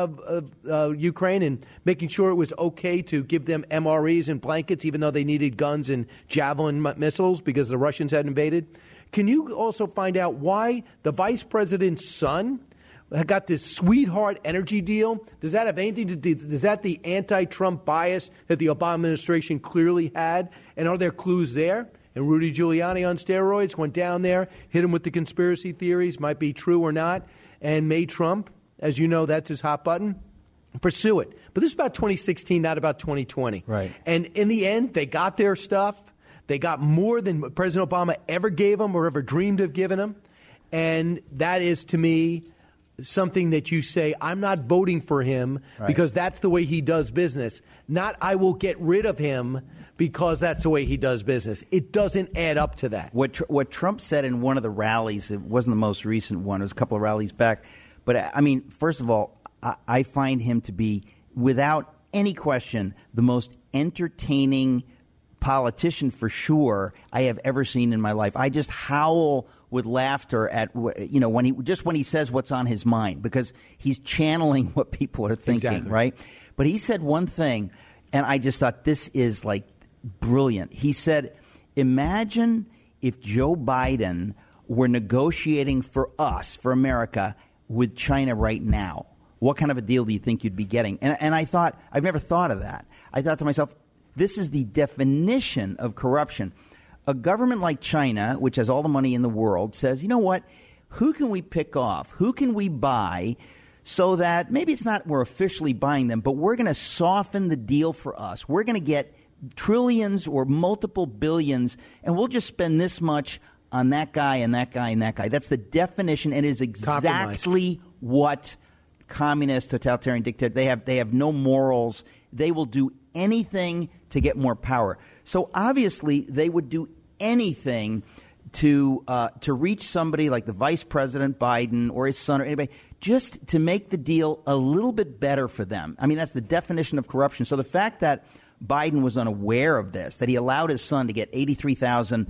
Ukraine and making sure it was okay to give them MREs and blankets, even though they needed guns and Javelin missiles because the Russians had invaded. Can you also find out why the vice president's son got this sweetheart energy deal? Does that have anything to do? Is that the anti-Trump bias that the Obama administration clearly had? And are there clues there? And Rudy Giuliani on steroids went down there, hit him with the conspiracy theories, might be true or not, and made Trump, as you know, that's his hot button, pursue it. But this is about 2016, not about 2020. Right. And in the end, they got their stuff. They got more than President Obama ever gave them or ever dreamed of giving them. And that is, to me, something that you say, I'm not voting for him because that's the way he does business. Not I will get rid of him because that's the way he does business. It doesn't add up to that. What Trump said in one of the rallies, it wasn't the most recent one, it was a couple of rallies back. But, I mean, first of all, I find him to be, without any question, the most entertaining politician for sure I have ever seen in my life. I just howl with laughter at when he says what's on his mind, because he's channeling what people are thinking, exactly. right? But he said one thing, and I just thought this is like brilliant. He said, imagine if Joe Biden were negotiating for us, for America, with China right now. What kind of a deal do you think you'd be getting? And I thought, I've never thought of that. I thought to myself, this is the definition of corruption. A government like China, which has all the money in the world, says, you know what? Who can we pick off? Who can we buy so that maybe it's not we're officially buying them, but we're going to soften the deal for us. We're going to get trillions or multiple billions, and we'll just spend this much on that guy and that guy and that guy. That's the definition, and it is exactly what communist, totalitarian dictator, they have no morals. They will do anything to get more power. So obviously they would do anything to reach somebody like the Vice President Biden or his son or anybody, just to make the deal a little bit better for them. I mean, that's the definition of corruption. So the fact that Biden was unaware of this, that he allowed his son to get $83,000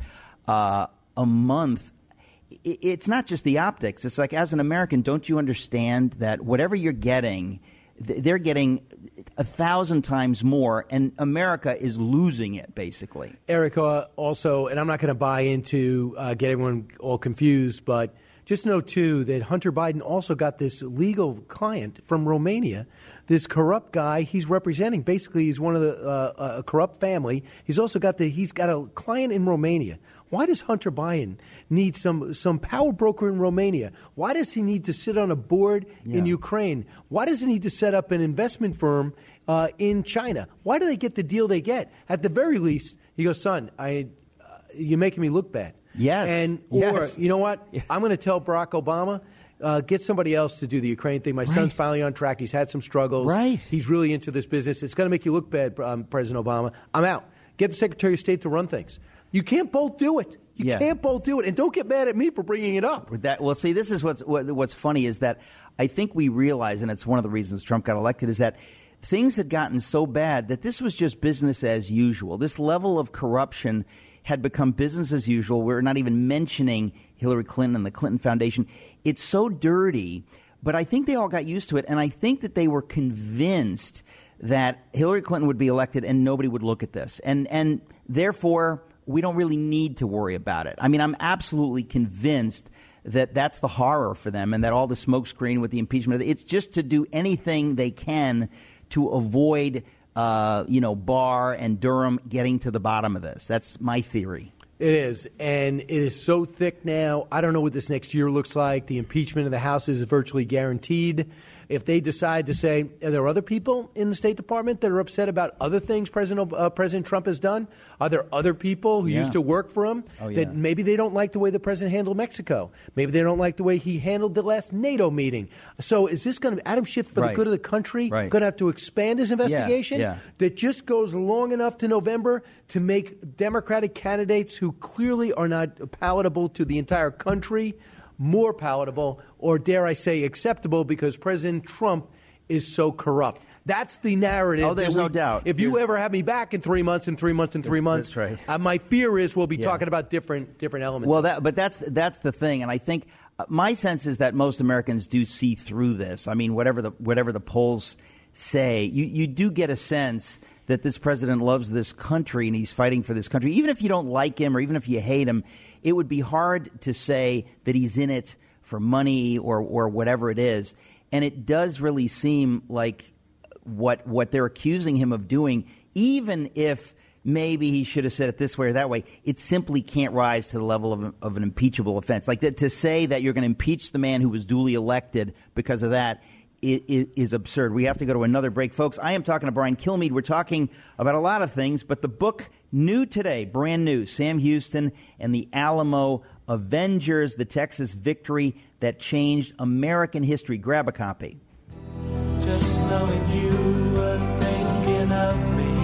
a month, it's not just the optics. It's like, as an American, don't you understand that whatever you're getting, they're getting 1,000 times more, and America is losing it, basically. Eric, also, and I'm not going to buy into get everyone all confused, but just know, too, that Hunter Biden also got this legal client from Romania, this corrupt guy he's representing. Basically, he's one of a corrupt family. He's also got he's got a client in Romania. Why does Hunter Biden need some power broker in Romania? Why does he need to sit on a board in Ukraine? Why does he need to set up an investment firm in China? Why do they get the deal they get? At the very least, he goes, son, you're making me look bad. Yes. Or, you know what? I'm going to tell Barack Obama, get somebody else to do the Ukraine thing. My son's finally on track. He's had some struggles. Right. He's really into this business. It's going to make you look bad, President Obama. I'm out. Get the Secretary of State to run things. You can't both do it. You can't both do it. And don't get mad at me for bringing it up. Well, see, this is what's funny is that I think we realize, and it's one of the reasons Trump got elected, is that things had gotten so bad that this was just business as usual. This level of corruption had become business as usual. We're not even mentioning Hillary Clinton and the Clinton Foundation. It's so dirty, but I think they all got used to it, and I think that they were convinced that Hillary Clinton would be elected and nobody would look at this. And therefore, we don't really need to worry about it. I mean, I'm absolutely convinced that that's the horror for them, and that all the smokescreen with the impeachment, it's just to do anything they can to avoid Barr and Durham getting to the bottom of this. That's my theory. It is, and it is so thick now. I don't know what this next year looks like. The impeachment of the House is virtually guaranteed. If they decide to say, are there other people in the State Department that are upset about other things President Trump has done? Are there other people who used to work for him that maybe they don't like the way the president handled Mexico? Maybe they don't like the way he handled the last NATO meeting. So is this going to, Adam Schiff, for the good of the country, going to have to expand his investigation that just goes long enough to November to make Democratic candidates who clearly are not palatable to the entire country more palatable, or dare I say acceptable, because President Trump is so corrupt. That's the narrative. Oh, there's no doubt. If you ever have me back in 3 months, that's right. My fear is we'll be talking about different elements. Well, that's the thing, and I think my sense is that most Americans do see through this. I mean, whatever the polls say, you do get a sense that this president loves this country and he's fighting for this country. Even if you don't like him or even if you hate him, it would be hard to say that he's in it for money or whatever it is. And it does really seem like what they're accusing him of doing, even if maybe he should have said it this way or that way, it simply can't rise to the level of an impeachable offense. Like to say that you're going to impeach the man who was duly elected because of that is absurd. We have to go to another break. Folks, I am talking to Brian Kilmeade. We're talking about a lot of things, but the book new today, brand new, Sam Houston and the Alamo Avengers, the Texas victory that changed American history. Grab a copy. Just knowing you were thinking of me,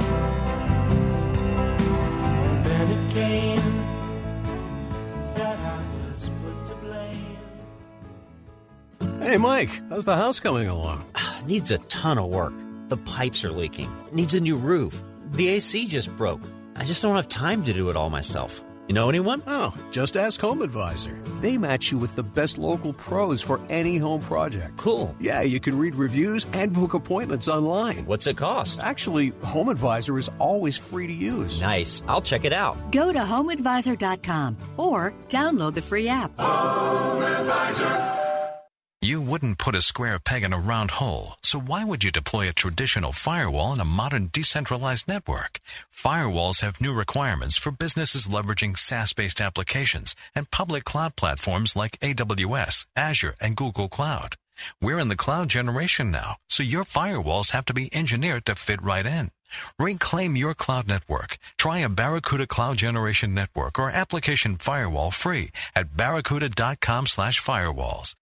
and then it came that I was put to blame. Hey, Mike, how's the house coming along? Needs a ton of work. The pipes are leaking. Needs a new roof. The AC just broke. I just don't have time to do it all myself. You know anyone? Oh, just ask Home Advisor. They match you with the best local pros for any home project. Cool. Yeah, you can read reviews and book appointments online. What's it cost? Actually, Home Advisor is always free to use. Nice. I'll check it out. Go to HomeAdvisor.com or download the free app. Home Advisor. You wouldn't put a square peg in a round hole, so why would you deploy a traditional firewall in a modern decentralized network? Firewalls have new requirements for businesses leveraging SaaS-based applications and public cloud platforms like AWS, Azure, and Google Cloud. We're in the cloud generation now, so your firewalls have to be engineered to fit right in. Reclaim your cloud network. Try a Barracuda Cloud Generation Network or application firewall free at barracuda.com/firewalls.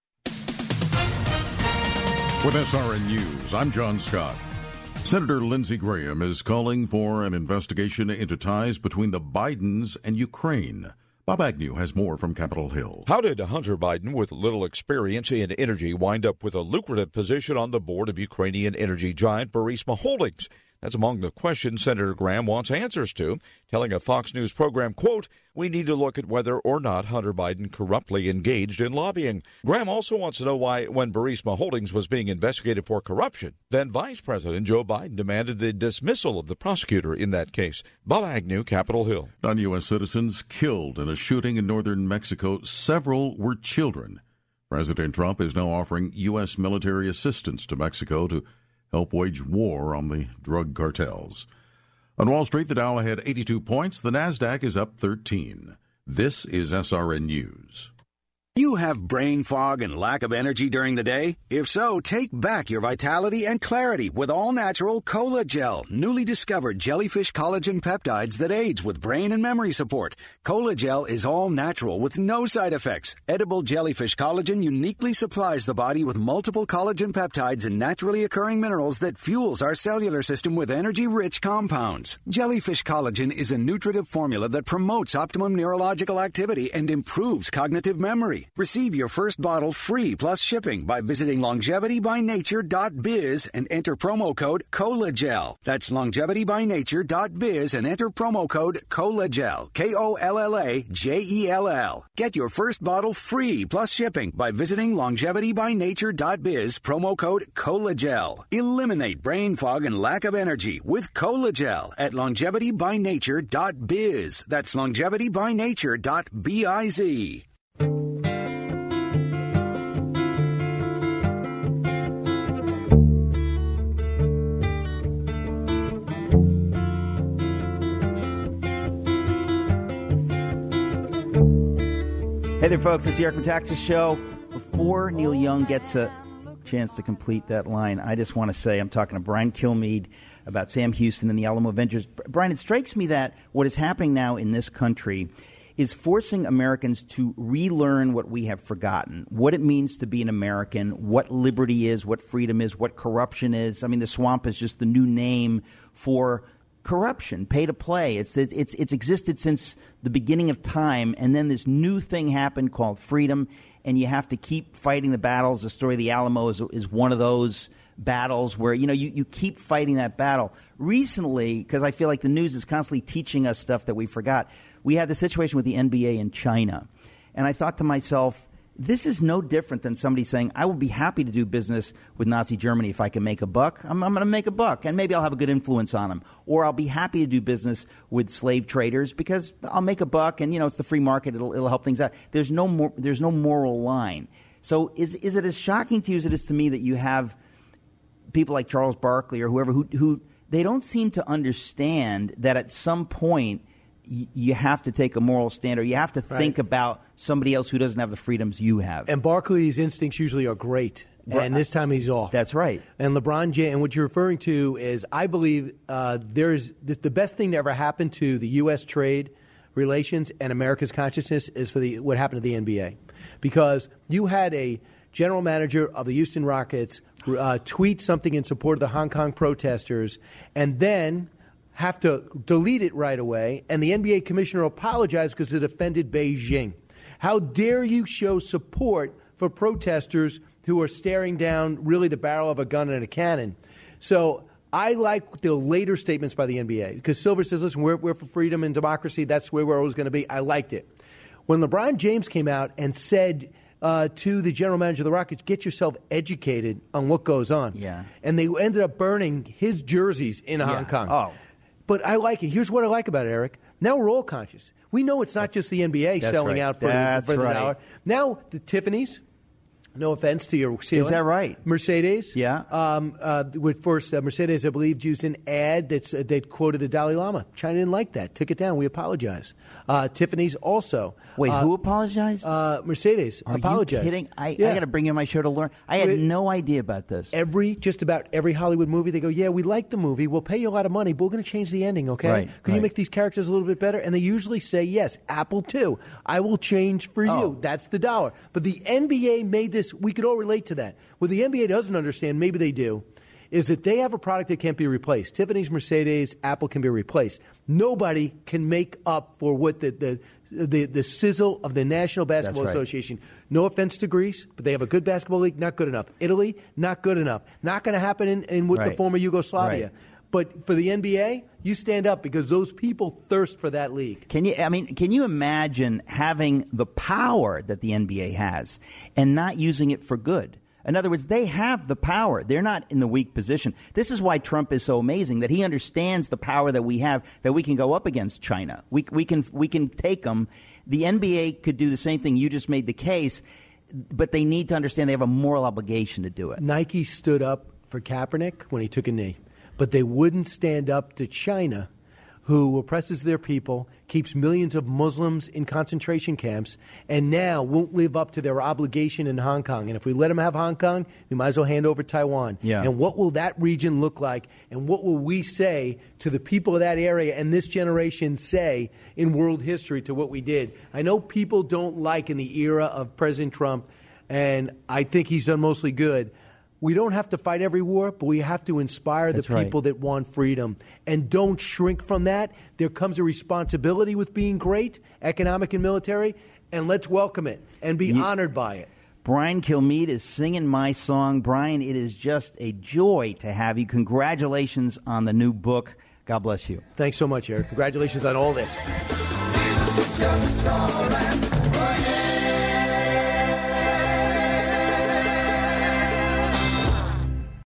With SRN News, I'm John Scott. Senator Lindsey Graham is calling for an investigation into ties between the Bidens and Ukraine. Bob Agnew has more from Capitol Hill. How did Hunter Biden, with little experience in energy, wind up with a lucrative position on the board of Ukrainian energy giant Burisma Holdings? That's among the questions Senator Graham wants answers to, telling a Fox News program, quote, "We need to look at whether or not Hunter Biden corruptly engaged in lobbying." Graham also wants to know why, when Burisma Holdings was being investigated for corruption, then Vice President Joe Biden demanded the dismissal of the prosecutor in that case. Bob Agnew, Capitol Hill. Non-U.S. citizens killed in a shooting in northern Mexico. Several were children. President Trump is now offering U.S. military assistance to Mexico to help wage war on the drug cartels. On Wall Street, the Dow had 82 points. The Nasdaq is up 13. This is SRN News. You have brain fog and lack of energy during the day? If so, take back your vitality and clarity with all-natural Cola Gel, newly discovered jellyfish collagen peptides that aids with brain and memory support. Cola Gel is all-natural with no side effects. Edible jellyfish collagen uniquely supplies the body with multiple collagen peptides and naturally occurring minerals that fuels our cellular system with energy-rich compounds. Jellyfish collagen is a nutritive formula that promotes optimum neurological activity and improves cognitive memory. Receive your first bottle free plus shipping by visiting longevitybynature.biz and enter promo code COLAGEL. That's longevitybynature.biz and enter promo code COLAGEL. KOLLAGELL. Get your first bottle free plus shipping by visiting longevitybynature.biz, promo code COLAGEL. Eliminate brain fog and lack of energy with COLAGEL at longevitybynature.biz. That's longevitybynature.biz. Hey there, folks. It's the Eric Metaxas Show. Before Neil Young gets a chance to complete that line, I just want to say I'm talking to Brian Kilmeade about Sam Houston and the Alamo Avengers. Brian, it strikes me that what is happening now in this country is forcing Americans to relearn what we have forgotten, what it means to be an American, what liberty is, what freedom is, what corruption is. I mean, the swamp is just the new name for corruption, pay to play. It's existed since the beginning of time, and then this new thing happened called freedom, and you have to keep fighting the battles. The story of the Alamo is one of those battles where, you keep fighting that battle. Recently, because I feel like the news is constantly teaching us stuff that we forgot, we had the situation with the NBA in China, and I thought to myself, this is no different than somebody saying, I will be happy to do business with Nazi Germany if I can make a buck. I'm going to make a buck, and maybe I'll have a good influence on them. Or I'll be happy to do business with slave traders because I'll make a buck, and, it's the free market. It'll help things out. There's no moral line. So is it as shocking to you as it is to me that you have people like Charles Barkley or whoever who they don't seem to understand that at some point you have to take a moral stand, or you have to think about somebody else who doesn't have the freedoms you have. And Barkley's instincts usually are great, and this time he's off. That's right. And LeBron James, and what you're referring to is, I believe there's the best thing to ever happen to the U.S. trade relations and America's consciousness is for what happened to the NBA. Because you had a general manager of the Houston Rockets tweet something in support of the Hong Kong protesters, and then have to delete it right away, and the NBA commissioner apologized because it offended Beijing. How dare you show support for protesters who are staring down really the barrel of a gun and a cannon. So I like the later statements by the NBA because Silver says, listen, we're for freedom and democracy. That's where we're always going to be. I liked it. When LeBron James came out and said to the general manager of the Rockets, get yourself educated on what goes on. Yeah. And they ended up burning his jerseys in Hong Kong. Oh. But I like it. Here's what I like about it, Eric. Now we're all conscious. We know it's not just the NBA selling out for the dollar. Now the Tiffany's, no offense to your ceiling. Is that right? Mercedes. Yeah. With first, Mercedes, I believe, used an ad that quoted the Dalai Lama. China didn't like that. Took it down. We apologize. Tiffany's also. Wait, who apologized? Mercedes apologized. Are you kidding? I got to bring you on my show to learn. I had no idea about this. Just about every Hollywood movie, they go, yeah, we like the movie. We'll pay you a lot of money, but we're going to change the ending, okay? Right, Can you make these characters a little bit better? And they usually say, yes, Apple too. I will change for you. That's the dollar. But the NBA made this. We could all relate to that. What the NBA doesn't understand, maybe they do, is that they have a product that can't be replaced. Tiffany's, Mercedes, Apple can be replaced. Nobody can make up for what the sizzle of the National Basketball Association. No offense to Greece, but they have a good basketball league, not good enough. Italy, not good enough. Not going to happen in the former Yugoslavia. Right. But for the NBA, you stand up because those people thirst for that league. Can you imagine having the power that the NBA has and not using it for good? In other words, they have the power. They're not in the weak position. This is why Trump is so amazing, that he understands the power that we have, that we can go up against China. We can take them. The NBA could do the same thing. You just made the case, but they need to understand they have a moral obligation to do it. Nike stood up for Kaepernick when he took a knee, but they wouldn't stand up to China, who oppresses their people, keeps millions of Muslims in concentration camps, and now won't live up to their obligation in Hong Kong. And if we let them have Hong Kong, we might as well hand over Taiwan. Yeah. And what will that region look like? And what will we say to the people of that area and this generation say in world history to what we did? I know people don't like in the era of President Trump, and I think he's done mostly good. We don't have to fight every war, but we have to inspire the people that want freedom. And don't shrink from that. There comes a responsibility with being great, economic and military, and let's welcome it and be honored by it. Brian Kilmeade is singing my song. Brian, it is just a joy to have you. Congratulations on the new book. God bless you. Thanks so much, Eric. Congratulations on all this.